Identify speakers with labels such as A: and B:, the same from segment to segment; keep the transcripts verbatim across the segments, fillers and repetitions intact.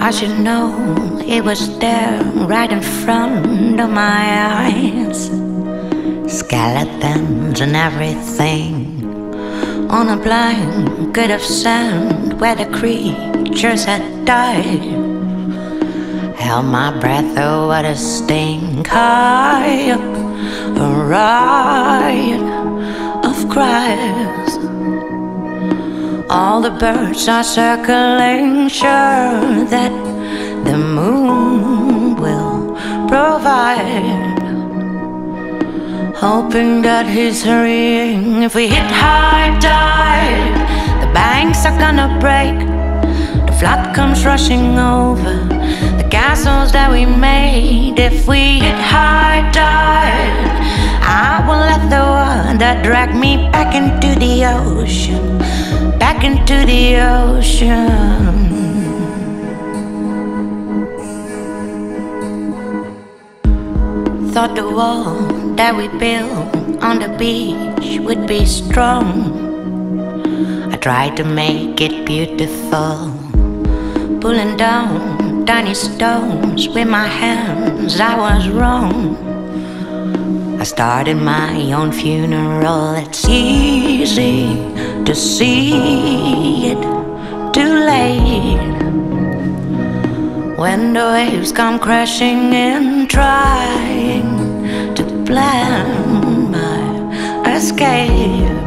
A: I should know it was there right in front of my eyes. Skeletons and everything on a blanket of sand where the creatures had died. Held my breath, oh what a stink. High up, a riot of cries. All the birds are circling, sure that the moon will provide. Hoping that he's hurrying. If we hit high tide, the banks are gonna break. The flood comes rushing over the castles that we made. If we hit high tide, I will let the water drag me back into the ocean, back into the ocean. Thought the wall that we built on the beach would be strong. I tried to make it beautiful, pulling down tiny stones with my hands. I was wrong. I started my own funeral. It's easy to see it too late when the waves come crashing in, trying to plan my escape.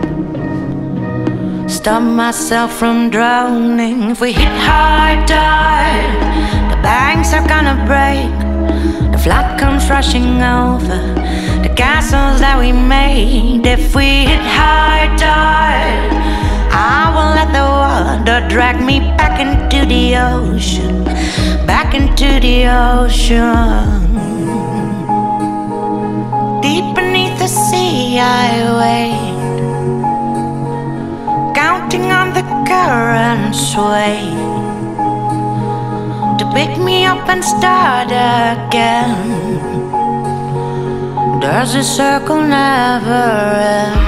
A: Stop myself from drowning. If we hit high tide, the banks are gonna break. The flood comes rushing over the castles that we made. If we hit high tide, I will let the water drag me back into the ocean, back into the ocean. Deep beneath the sea I wait, counting on the current's weight to pick me up and start again. Does the circle never end?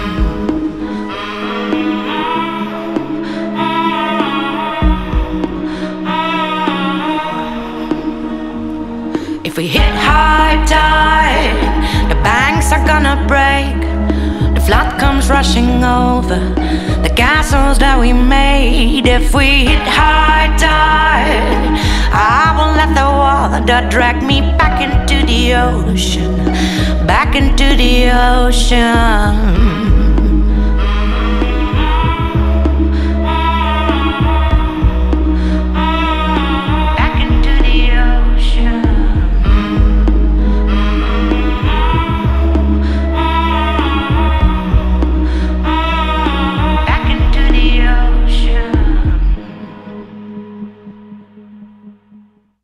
A: If we hit high tide, the banks are gonna break. The flood comes rushing over the castles that we made. If we hit high tide, I will let the water drag me back into the ocean, back into the ocean.